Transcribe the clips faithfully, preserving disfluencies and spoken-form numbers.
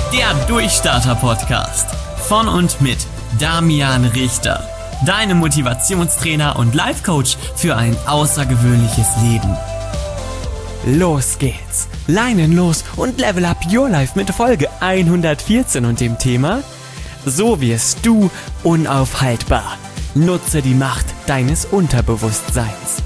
Der Durchstarter-Podcast von und mit Damian Richter. Deine Motivationstrainer und Life-Coach für ein außergewöhnliches Leben. Los geht's! Leinen los und level up your life mit Folge hundertvierzehn und dem Thema: So wirst du unaufhaltbar. Nutze die Macht deines Unterbewusstseins.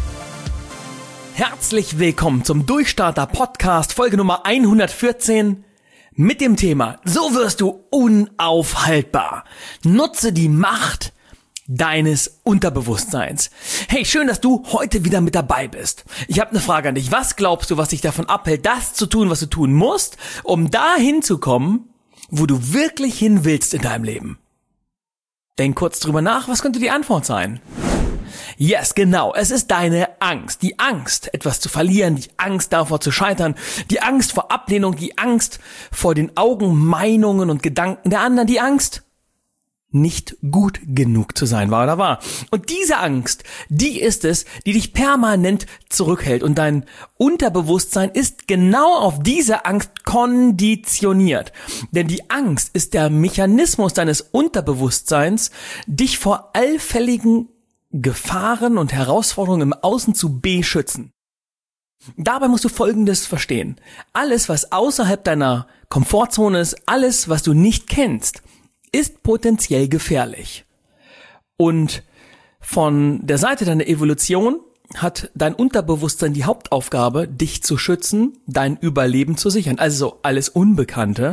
Herzlich willkommen zum Durchstarter-Podcast, Folge Nummer hundertvierzehn mit dem Thema: So wirst du unaufhaltbar. Nutze die Macht deines Unterbewusstseins. Hey, schön, dass du heute wieder mit dabei bist. Ich habe eine Frage an dich. Was glaubst du, was dich davon abhält, das zu tun, was du tun musst, um dahin zu kommen, wo du wirklich hin willst in deinem Leben? Denk kurz drüber nach, was könnte die Antwort sein? Yes, genau, es ist deine Angst. Die Angst, etwas zu verlieren, die Angst davor zu scheitern, die Angst vor Ablehnung, die Angst vor den Augen, Meinungen und Gedanken der anderen, die Angst, nicht gut genug zu sein, wahr oder wahr? Und diese Angst, die ist es, die dich permanent zurückhält. Und dein Unterbewusstsein ist genau auf diese Angst konditioniert. Denn die Angst ist der Mechanismus deines Unterbewusstseins, dich vor allfälligen Gefahren und Herausforderungen im Außen zu beschützen. Dabei musst du Folgendes verstehen: Alles, was außerhalb deiner Komfortzone ist, alles, was du nicht kennst, ist potenziell gefährlich. Und von der Seite deiner Evolution hat dein Unterbewusstsein die Hauptaufgabe, dich zu schützen, dein Überleben zu sichern. Also alles Unbekannte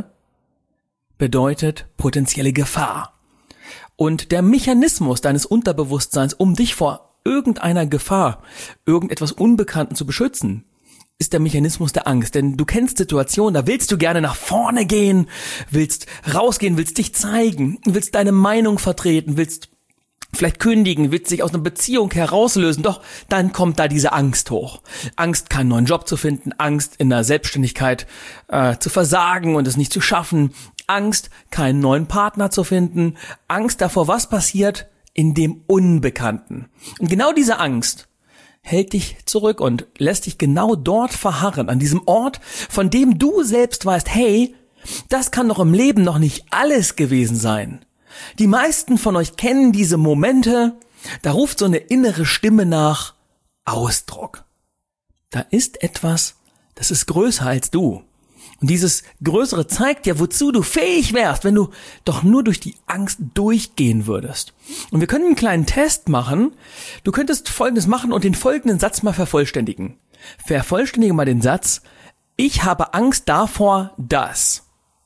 bedeutet potenzielle Gefahr. Und der Mechanismus deines Unterbewusstseins, um dich vor irgendeiner Gefahr, irgendetwas Unbekannten zu beschützen, ist der Mechanismus der Angst. Denn du kennst Situationen, da willst du gerne nach vorne gehen, willst rausgehen, willst dich zeigen, willst deine Meinung vertreten, willst vielleicht kündigen, willst dich aus einer Beziehung herauslösen, doch dann kommt da diese Angst hoch. Angst, keinen neuen Job zu finden, Angst, in der Selbstständigkeit äh, zu versagen und es nicht zu schaffen, Angst, keinen neuen Partner zu finden, Angst davor, was passiert in dem Unbekannten. Und genau diese Angst hält dich zurück und lässt dich genau dort verharren, an diesem Ort, von dem du selbst weißt, hey, das kann doch im Leben noch nicht alles gewesen sein. Die meisten von euch kennen diese Momente, da ruft so eine innere Stimme nach Ausdruck. Da ist etwas, das ist größer als du. Und dieses Größere zeigt dir, wozu du fähig wärst, wenn du doch nur durch die Angst durchgehen würdest. Und wir können einen kleinen Test machen. Du könntest Folgendes machen und den folgenden Satz mal vervollständigen. Vervollständige mal den Satz: Ich habe Angst davor, dass.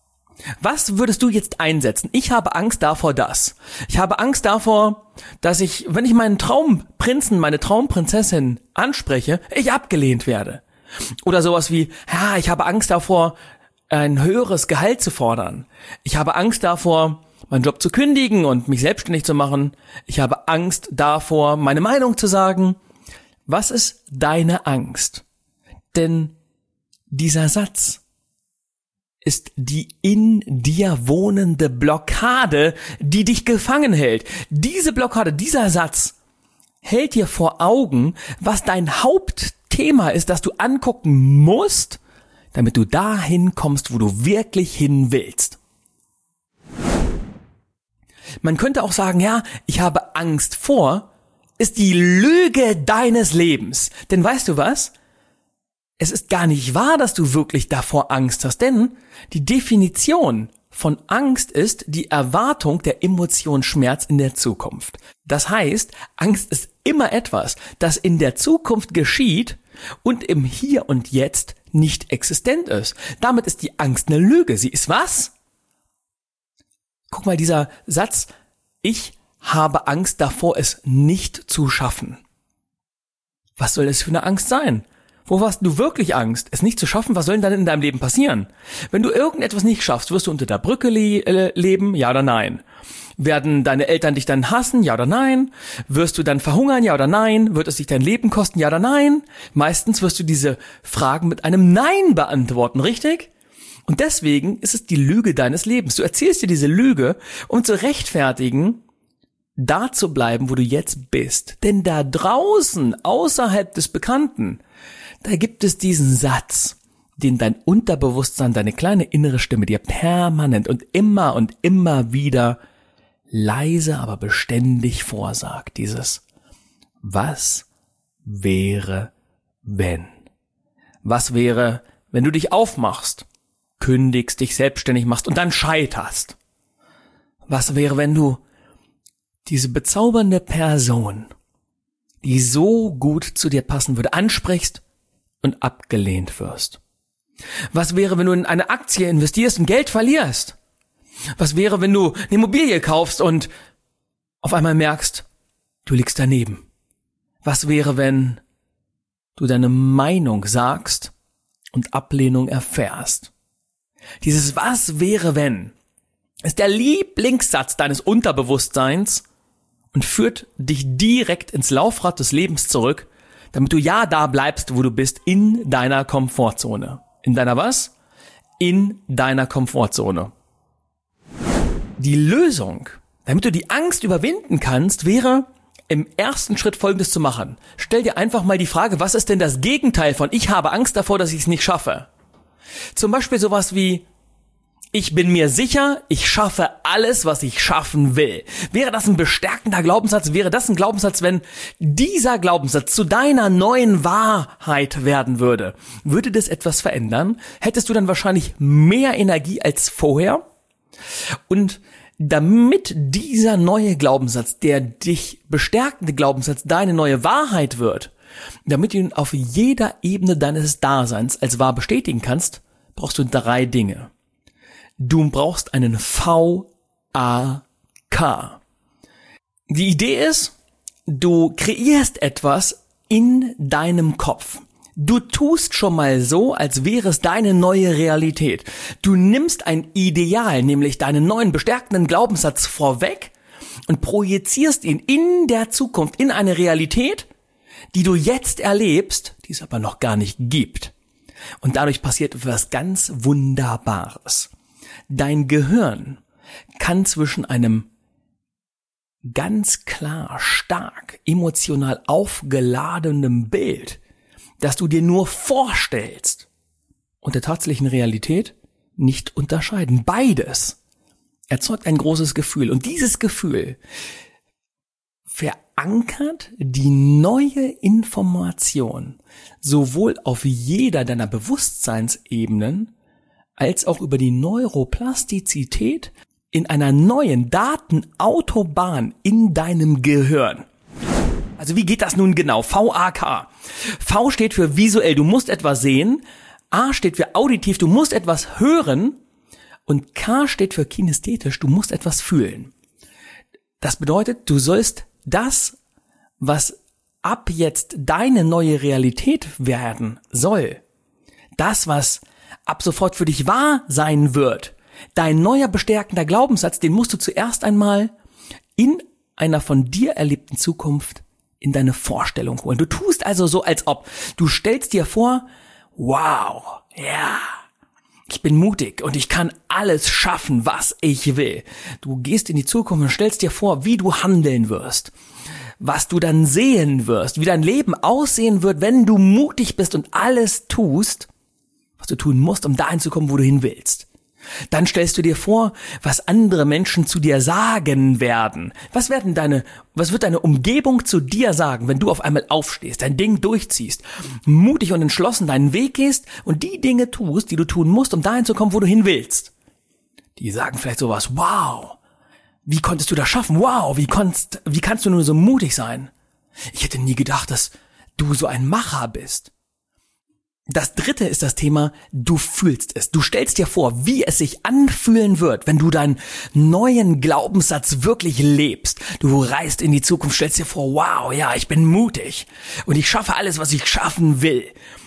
Was würdest du jetzt einsetzen? Ich habe Angst davor, dass. Ich habe Angst davor, dass ich, wenn ich meinen Traumprinzen, meine Traumprinzessin anspreche, ich abgelehnt werde. Oder sowas wie: Ja, ich habe Angst davor, ein höheres Gehalt zu fordern. Ich habe Angst davor, meinen Job zu kündigen und mich selbstständig zu machen. Ich habe Angst davor, meine Meinung zu sagen. Was ist deine Angst? Denn dieser Satz ist die in dir wohnende Blockade, die dich gefangen hält. Diese Blockade, dieser Satz hält dir vor Augen, was dein Hauptthema ist, das du angucken musst, damit du dahin kommst, wo du wirklich hin willst. Man könnte auch sagen, ja, ich habe Angst vor, ist die Lüge deines Lebens. Denn weißt du was? Es ist gar nicht wahr, dass du wirklich davor Angst hast, denn die Definition von Angst ist die Erwartung der Emotion Schmerz in der Zukunft. Das heißt, Angst ist immer etwas, das in der Zukunft geschieht und im Hier und Jetzt nicht existent ist. Damit ist die Angst eine Lüge. Sie ist was? Guck mal, dieser Satz: Ich habe Angst davor, es nicht zu schaffen. Was soll das für eine Angst sein? Wo hast du wirklich Angst, es nicht zu schaffen? Was soll denn dann in deinem Leben passieren? Wenn du irgendetwas nicht schaffst, wirst du unter der Brücke le- äh, leben? Ja oder nein? Werden deine Eltern dich dann hassen? Ja oder nein? Wirst du dann verhungern? Ja oder nein? Wird es dich dein Leben kosten? Ja oder nein? Meistens wirst du diese Fragen mit einem Nein beantworten, richtig? Und deswegen ist es die Lüge deines Lebens. Du erzählst dir diese Lüge, um zu rechtfertigen, da zu bleiben, wo du jetzt bist. Denn da draußen, außerhalb des Bekannten, da gibt es diesen Satz, den dein Unterbewusstsein, deine kleine innere Stimme dir permanent und immer und immer wieder leise, aber beständig vorsagt. Dieses Was wäre, wenn? Was wäre, wenn du dich aufmachst, kündigst, dich selbstständig machst und dann scheiterst? Was wäre, wenn du diese bezaubernde Person, die so gut zu dir passen würde, ansprichst und abgelehnt wirst? Was wäre, wenn du in eine Aktie investierst und Geld verlierst? Was wäre, wenn du eine Immobilie kaufst und auf einmal merkst, du liegst daneben? Was wäre, wenn du deine Meinung sagst und Ablehnung erfährst? Dieses Was wäre, wenn ist der Lieblingssatz deines Unterbewusstseins und führt dich direkt ins Laufrad des Lebens zurück, damit du ja da bleibst, wo du bist, in deiner Komfortzone. In deiner was? In deiner Komfortzone. Die Lösung, damit du die Angst überwinden kannst, wäre im ersten Schritt Folgendes zu machen. Stell dir einfach mal die Frage, was ist denn das Gegenteil von ich habe Angst davor, dass ich es nicht schaffe? Zum Beispiel sowas wie ich bin mir sicher, ich schaffe alles, was ich schaffen will. Wäre das ein bestärkender Glaubenssatz? Wäre das ein Glaubenssatz, wenn dieser Glaubenssatz zu deiner neuen Wahrheit werden würde? Würde das etwas verändern? Hättest du dann wahrscheinlich mehr Energie als vorher? Und damit dieser neue Glaubenssatz, der dich bestärkende Glaubenssatz, deine neue Wahrheit wird, damit du ihn auf jeder Ebene deines Daseins als wahr bestätigen kannst, brauchst du drei Dinge. Du brauchst einen V A K. Die Idee ist, du kreierst etwas in deinem Kopf. Du tust schon mal so, als wäre es deine neue Realität. Du nimmst ein Ideal, nämlich deinen neuen bestärkenden Glaubenssatz vorweg und projizierst ihn in der Zukunft in eine Realität, die du jetzt erlebst, die es aber noch gar nicht gibt. Und dadurch passiert etwas ganz Wunderbares. Dein Gehirn kann zwischen einem ganz klar, stark, emotional aufgeladenen Bild, das du dir nur vorstellst, und der tatsächlichen Realität nicht unterscheiden. Beides erzeugt ein großes Gefühl. Und dieses Gefühl verankert die neue Information sowohl auf jeder deiner Bewusstseinsebenen als auch über die Neuroplastizität in einer neuen Datenautobahn in deinem Gehirn. Also wie geht das nun genau? V A K. V steht für visuell, du musst etwas sehen. A steht für auditiv, du musst etwas hören. Und K steht für kinästhetisch, du musst etwas fühlen. Das bedeutet, du sollst das, was ab jetzt deine neue Realität werden soll, das, was ab sofort für dich wahr sein wird, dein neuer bestärkender Glaubenssatz, den musst du zuerst einmal in einer von dir erlebten Zukunft in deine Vorstellung holen. Du tust also so, als ob. Du stellst dir vor, wow, ja, ich bin mutig und ich kann alles schaffen, was ich will. Du gehst in die Zukunft und stellst dir vor, wie du handeln wirst, was du dann sehen wirst, wie dein Leben aussehen wird, wenn du mutig bist und alles tust, was du tun musst, um dahin zu kommen, wo du hin willst. Dann stellst du dir vor, was andere Menschen zu dir sagen werden. Was werden deine, was wird deine Umgebung zu dir sagen, wenn du auf einmal aufstehst, dein Ding durchziehst, mutig und entschlossen deinen Weg gehst und die Dinge tust, die du tun musst, um dahin zu kommen, wo du hin willst. Die sagen vielleicht sowas, wow, wie konntest du das schaffen? Wow, wie konntest, wie kannst du nur so mutig sein? Ich hätte nie gedacht, dass du so ein Macher bist. Das dritte ist das Thema, du fühlst es. Du stellst dir vor, wie es sich anfühlen wird, wenn du deinen neuen Glaubenssatz wirklich lebst. Du reist in die Zukunft, stellst dir vor, wow, ja, ich bin mutig und ich schaffe alles, was ich schaffen will.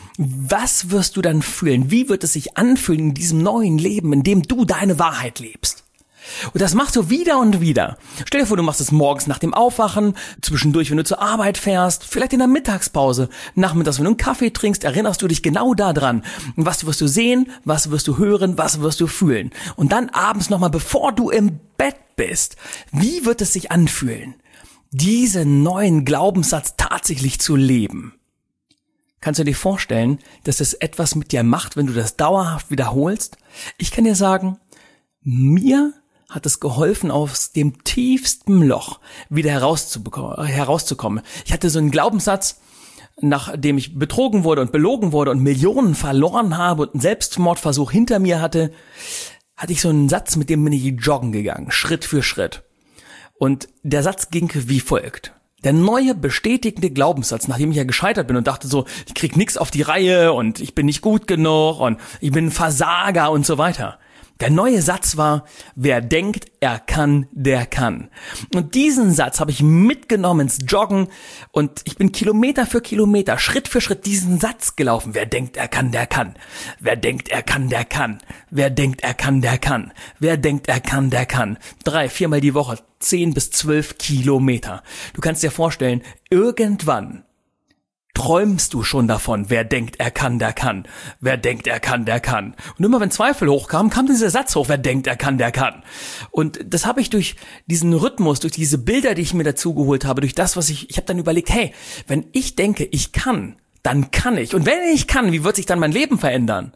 Was wirst du dann fühlen? Wie wird es sich anfühlen in diesem neuen Leben, in dem du deine Wahrheit lebst? Und das machst du wieder und wieder. Stell dir vor, du machst es morgens nach dem Aufwachen, zwischendurch, wenn du zur Arbeit fährst, vielleicht in der Mittagspause, nachmittags, wenn du einen Kaffee trinkst, erinnerst du dich genau daran. Was wirst du sehen, was wirst du hören, was wirst du fühlen? Und dann abends nochmal, bevor du im Bett bist, wie wird es sich anfühlen, diesen neuen Glaubenssatz tatsächlich zu leben? Kannst du dir vorstellen, dass es etwas mit dir macht, wenn du das dauerhaft wiederholst? Ich kann dir sagen, mir hat es geholfen, aus dem tiefsten Loch wieder herauszukommen. Ich hatte so einen Glaubenssatz, nachdem ich betrogen wurde und belogen wurde und Millionen verloren habe und einen Selbstmordversuch hinter mir hatte, hatte ich so einen Satz, mit dem bin ich joggen gegangen, Schritt für Schritt. Und der Satz ging wie folgt. Der neue bestätigende Glaubenssatz, nachdem ich ja gescheitert bin und dachte so, ich krieg nix auf die Reihe und ich bin nicht gut genug und ich bin ein Versager und so weiter. Der neue Satz war, wer denkt, er kann, der kann. Und diesen Satz habe ich mitgenommen ins Joggen und ich bin Kilometer für Kilometer, Schritt für Schritt diesen Satz gelaufen. Wer denkt, er kann, der kann. Wer denkt, er kann, der kann. Wer denkt, er kann, der kann. Wer denkt, er kann, der kann. Drei, viermal die Woche, zehn bis zwölf Kilometer. Du kannst dir vorstellen, irgendwann träumst du schon davon, wer denkt, er kann, der kann. Wer denkt, er kann, der kann. Und immer wenn Zweifel hochkamen, kam dieser Satz hoch, wer denkt, er kann, der kann. Und das habe ich durch diesen Rhythmus, durch diese Bilder, die ich mir dazu geholt habe, durch das, was ich, ich habe dann überlegt, hey, wenn ich denke, ich kann, dann kann ich. Und wenn ich kann, wie wird sich dann mein Leben verändern?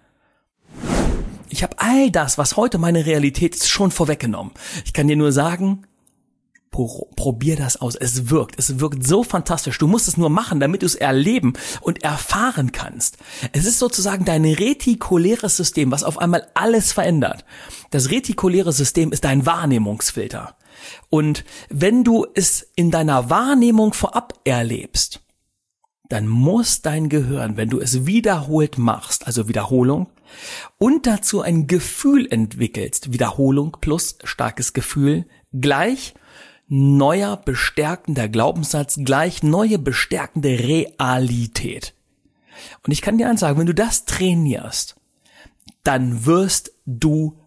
Ich habe all das, was heute meine Realität ist, schon vorweggenommen. Ich kann dir nur sagen, probier das aus. Es wirkt. Es wirkt so fantastisch. Du musst es nur machen, damit du es erleben und erfahren kannst. Es ist sozusagen dein retikuläres System, was auf einmal alles verändert. Das retikuläre System ist dein Wahrnehmungsfilter. Und wenn du es in deiner Wahrnehmung vorab erlebst, dann muss dein Gehirn, wenn du es wiederholt machst, also Wiederholung, und dazu ein Gefühl entwickelst, Wiederholung plus starkes Gefühl, gleich neuer bestärkender Glaubenssatz gleich neue bestärkende Realität. Und ich kann dir eins sagen, wenn du das trainierst, dann wirst du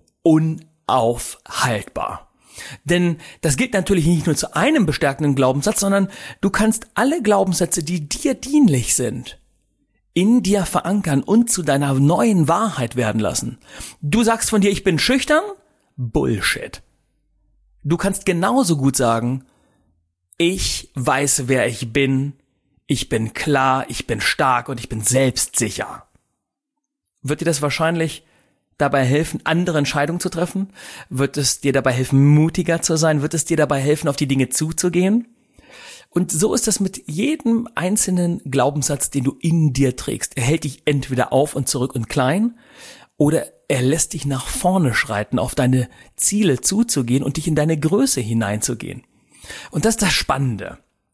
unaufhaltbar. Denn das gilt natürlich nicht nur zu einem bestärkenden Glaubenssatz, sondern du kannst alle Glaubenssätze, die dir dienlich sind, in dir verankern und zu deiner neuen Wahrheit werden lassen. Du sagst von dir, ich bin schüchtern? Bullshit. Du kannst genauso gut sagen, ich weiß, wer ich bin, ich bin klar, ich bin stark und ich bin selbstsicher. Wird dir das wahrscheinlich dabei helfen, andere Entscheidungen zu treffen? Wird es dir dabei helfen, mutiger zu sein? Wird es dir dabei helfen, auf die Dinge zuzugehen? Und so ist es mit jedem einzelnen Glaubenssatz, den du in dir trägst. Er hält dich entweder auf und zurück und klein, oder er lässt dich nach vorne schreiten, auf deine Ziele zuzugehen und dich in deine Größe hineinzugehen. Und das ist das Spannende.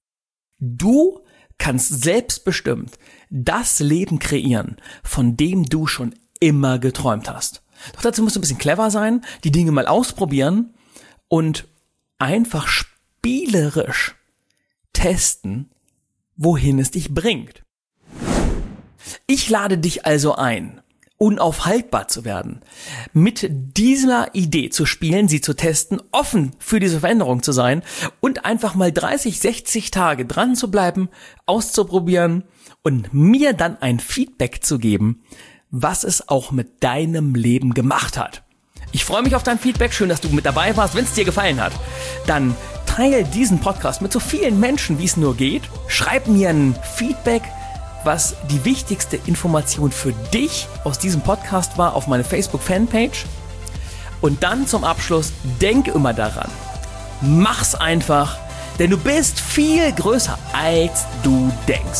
Du kannst selbstbestimmt das Leben kreieren, von dem du schon immer geträumt hast. Doch dazu musst du ein bisschen clever sein, die Dinge mal ausprobieren und einfach spielerisch testen, wohin es dich bringt. Ich lade dich also ein, unaufhaltbar zu werden, mit dieser Idee zu spielen, sie zu testen, offen für diese Veränderung zu sein und einfach mal dreißig, sechzig Tage dran zu bleiben, auszuprobieren und mir dann ein Feedback zu geben, was es auch mit deinem Leben gemacht hat. Ich freue mich auf dein Feedback, schön, dass du mit dabei warst. Wenn es dir gefallen hat, dann teile diesen Podcast mit so vielen Menschen, wie es nur geht. Schreib mir ein Feedback, was die wichtigste Information für dich aus diesem Podcast war, auf meine Facebook-Fanpage. Und dann zum Abschluss, denk immer daran, mach's einfach, denn du bist viel größer, als du denkst.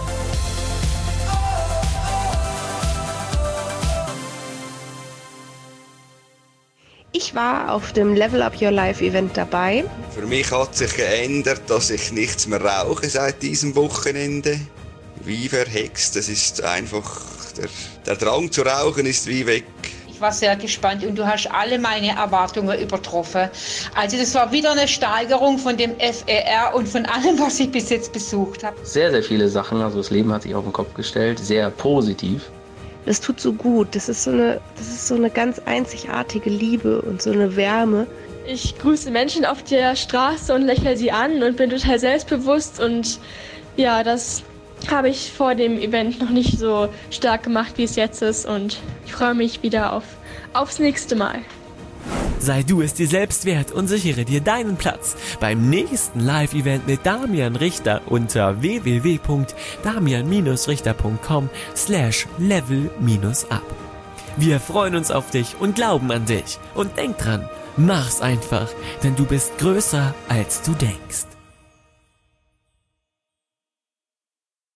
Ich war auf dem Level Up Your Life Event dabei. Für mich hat sich geändert, dass ich nichts mehr rauche seit diesem Wochenende. Wie verhext, das ist einfach, der, der Drang zu rauchen ist wie weg. Ich war sehr gespannt und du hast alle meine Erwartungen übertroffen. Also das war wieder eine Steigerung von dem F E R und von allem, was ich bis jetzt besucht habe. Sehr, sehr viele Sachen, also das Leben hat sich auf den Kopf gestellt, sehr positiv. Das tut so gut, das ist so eine, das ist so eine ganz einzigartige Liebe und so eine Wärme. Ich grüße Menschen auf der Straße und lächle sie an und bin total selbstbewusst und ja, das habe ich vor dem Event noch nicht so stark gemacht, wie es jetzt ist und ich freue mich wieder auf, aufs nächste Mal. Sei du es dir selbst wert und sichere dir deinen Platz beim nächsten Live-Event mit Damian Richter unter w w w punkt damian richter punkt com slash level up. Wir freuen uns auf dich und glauben an dich. Und denk dran, mach's einfach, denn du bist größer, als du denkst.